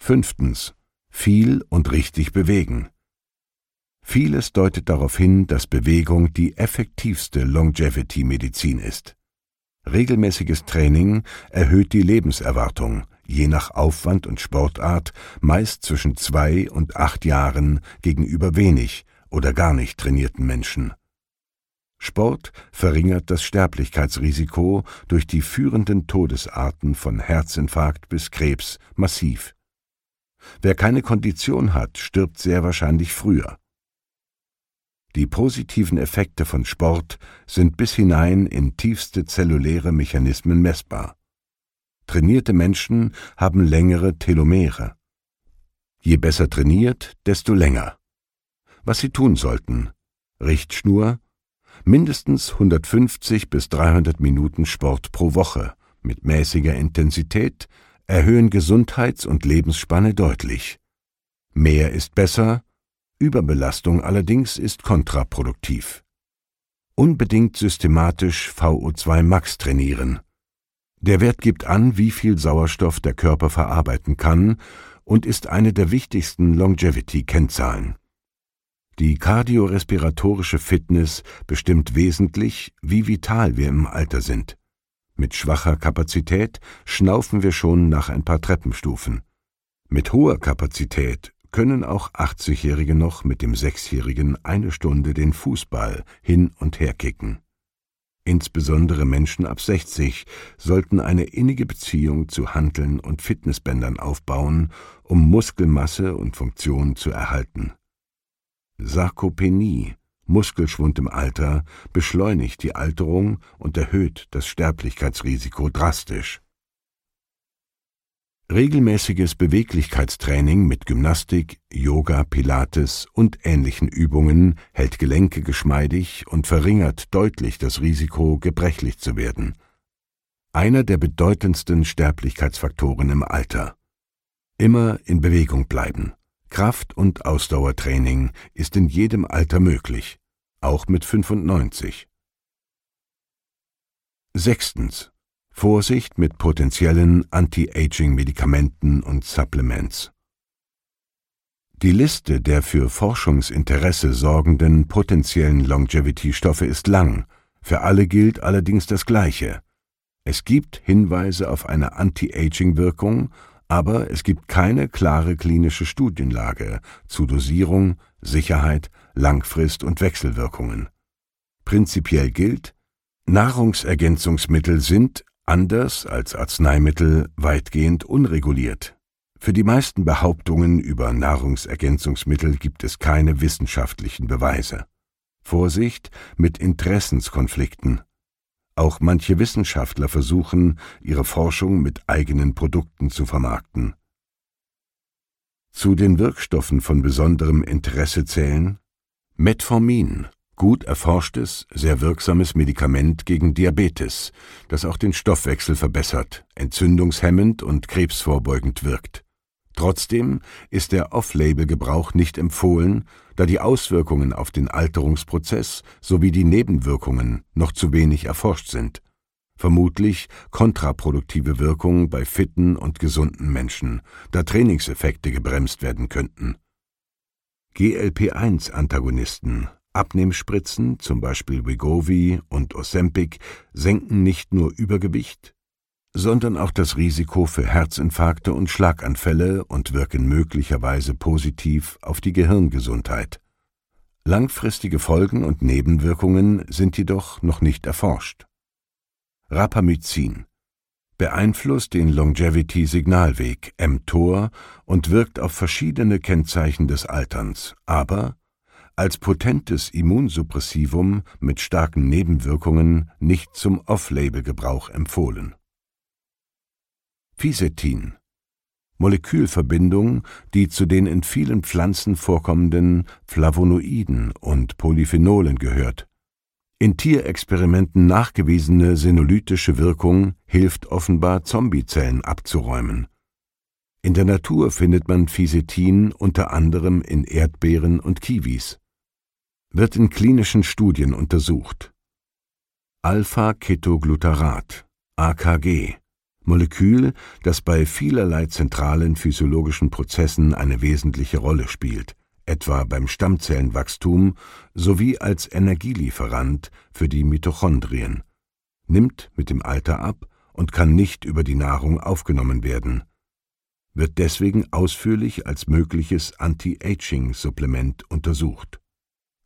5. Viel und richtig bewegen. Vieles deutet darauf hin, dass Bewegung die effektivste Longevity-Medizin ist. Regelmäßiges Training erhöht die Lebenserwartung, je nach Aufwand und Sportart, meist zwischen 2 und 8 Jahren gegenüber wenig oder gar nicht trainierten Menschen. Sport verringert das Sterblichkeitsrisiko durch die führenden Todesarten von Herzinfarkt bis Krebs massiv. Wer keine Kondition hat, stirbt sehr wahrscheinlich früher. Die positiven Effekte von Sport sind bis hinein in tiefste zelluläre Mechanismen messbar. Trainierte Menschen haben längere Telomere. Je besser trainiert, desto länger. Was Sie tun sollten: Richtschnur: mindestens 150 bis 300 Minuten Sport pro Woche mit mäßiger Intensität erhöhen Gesundheits- und Lebensspanne deutlich. Mehr ist besser, Überbelastung allerdings ist kontraproduktiv. Unbedingt systematisch VO2 Max trainieren. Der Wert gibt an, wie viel Sauerstoff der Körper verarbeiten kann und ist eine der wichtigsten Longevity-Kennzahlen. Die kardiorespiratorische Fitness bestimmt wesentlich, wie vital wir im Alter sind. Mit schwacher Kapazität schnaufen wir schon nach ein paar Treppenstufen. Mit hoher Kapazität können auch 80-Jährige noch mit dem 6-Jährigen 1 Stunde den Fußball hin und her kicken. Insbesondere Menschen ab 60 sollten eine innige Beziehung zu Hanteln und Fitnessbändern aufbauen, um Muskelmasse und Funktion zu erhalten. Sarkopenie, Muskelschwund im Alter, beschleunigt die Alterung und erhöht das Sterblichkeitsrisiko drastisch. Regelmäßiges Beweglichkeitstraining mit Gymnastik, Yoga, Pilates und ähnlichen Übungen hält Gelenke geschmeidig und verringert deutlich das Risiko, gebrechlich zu werden. Einer der bedeutendsten Sterblichkeitsfaktoren im Alter. Immer in Bewegung bleiben. Kraft- und Ausdauertraining ist in jedem Alter möglich, auch mit 95. 6. Vorsicht mit potenziellen Anti-Aging-Medikamenten und Supplements. Die Liste der für Forschungsinteresse sorgenden potenziellen Longevity-Stoffe ist lang, für alle gilt allerdings das Gleiche. Es gibt Hinweise auf eine Anti-Aging-Wirkung, aber es gibt keine klare klinische Studienlage zu Dosierung, Sicherheit, Langfrist- und Wechselwirkungen. Prinzipiell gilt: Nahrungsergänzungsmittel sind, anders als Arzneimittel, weitgehend unreguliert. Für die meisten Behauptungen über Nahrungsergänzungsmittel gibt es keine wissenschaftlichen Beweise. Vorsicht mit Interessenskonflikten. Auch manche Wissenschaftler versuchen, ihre Forschung mit eigenen Produkten zu vermarkten. Zu den Wirkstoffen von besonderem Interesse zählen: Metformin, gut erforschtes, sehr wirksames Medikament gegen Diabetes, das auch den Stoffwechsel verbessert, entzündungshemmend und krebsvorbeugend wirkt. Trotzdem ist der Off-Label-Gebrauch nicht empfohlen, da die Auswirkungen auf den Alterungsprozess sowie die Nebenwirkungen noch zu wenig erforscht sind. Vermutlich kontraproduktive Wirkung bei fitten und gesunden Menschen, da Trainingseffekte gebremst werden könnten. GLP-1-Antagonisten, Abnehmspritzen, zum Beispiel Wegovy und Ozempic, senken nicht nur Übergewicht, sondern auch das Risiko für Herzinfarkte und Schlaganfälle und wirken möglicherweise positiv auf die Gehirngesundheit. Langfristige Folgen und Nebenwirkungen sind jedoch noch nicht erforscht. Rapamycin beeinflusst den Longevity-Signalweg mTOR und wirkt auf verschiedene Kennzeichen des Alterns, aber als potentes Immunsuppressivum mit starken Nebenwirkungen nicht zum Off-Label-Gebrauch empfohlen. Fisetin, Molekülverbindung, die zu den in vielen Pflanzen vorkommenden Flavonoiden und Polyphenolen gehört. In Tierexperimenten nachgewiesene senolytische Wirkung hilft offenbar, Zombiezellen abzuräumen. In der Natur findet man Fisetin unter anderem in Erdbeeren und Kiwis. Wird in klinischen Studien untersucht. Alpha-Ketoglutarat, AKG, Molekül, das bei vielerlei zentralen physiologischen Prozessen eine wesentliche Rolle spielt, etwa beim Stammzellenwachstum sowie als Energielieferant für die Mitochondrien, nimmt mit dem Alter ab und kann nicht über die Nahrung aufgenommen werden, wird deswegen ausführlich als mögliches Anti-Aging-Supplement untersucht.